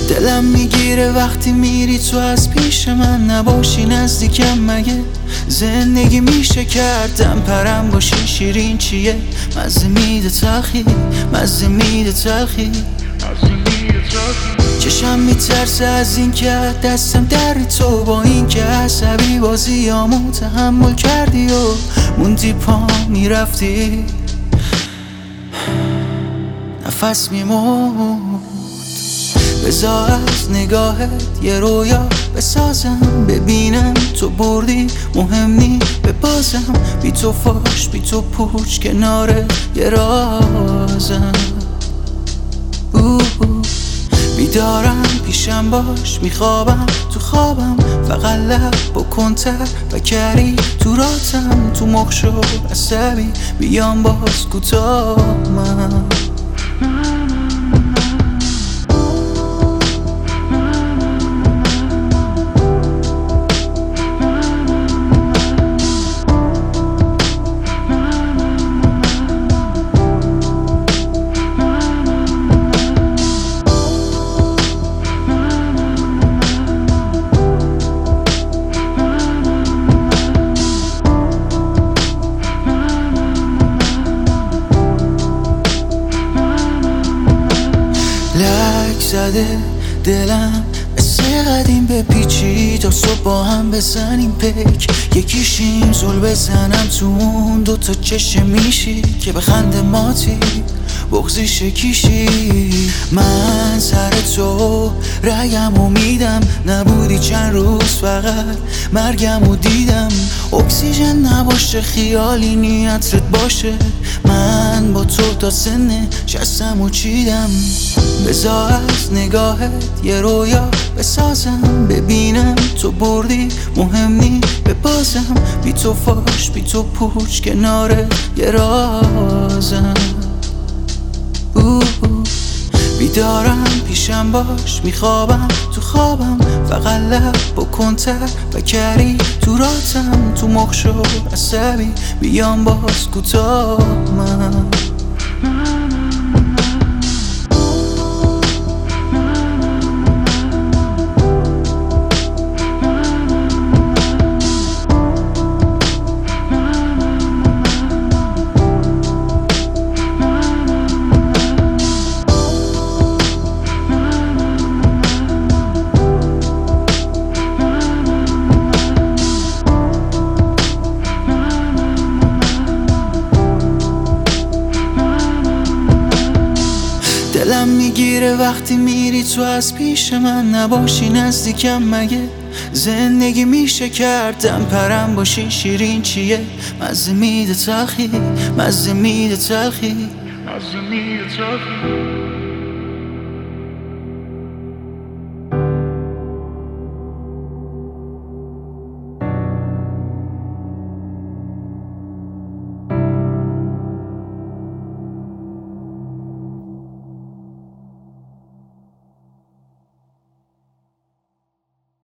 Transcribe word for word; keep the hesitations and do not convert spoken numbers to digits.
دلم میگیره وقتی میری تو از پیش من نباشی نزدیکم. مگه زندگی میشه کردم پرم باشی شیرین چیه؟ مزه میده تلخی، مزه میده تلخی. چشم میترسه از این که دستم در تو، با این که عصبی بازیامو تحمل کردی و موندی پا میرفتی نفس میموند. بذار از نگاهت یه رویا بسازم، ببینم تو بردی مهم نی به بازم. بی تو فاش بی تو پوچ کنار یه رازم. بیدارم پیشم باش، میخوابم تو خوابم، فقط لب بکن تر و کری تو راتم. تو مخ شو عصبی بیام باز کوتاه من. لک زده دلم مثل قدیم به پیچی تا صبح با هم بزنیم پیک. یکیشیم زل بزنم تو اون دوتا چشم میشی که به خنده ماتی بغضی شکیشی. من سر تو رگمو میدم، نبودی چند روز فقط مرگمو دیدم. اکسیژن نباشه خیالی نیتت باشه، من با تو تا سن شستمو چیدم. بذار از نگاهت یه رویا بسازم، ببینم تو بردی مهم نی به بازم. بی تو فاش بی تو پوچ کنار یه رازم. بیدارم پیشم باش، میخوابم تو خوابم، فقط لب بکن تر و کری تو راتم. تو مخ شو عصبی بیام باز کوتاه من. دلم میگیره وقتی میری تو از پیش من نباشی نزدیکم. مگه زندگی میشه کردم پرم باشی شیرین چیه؟ مزه میده تلخی، مزه میده تلخی، مزه میده تلخی.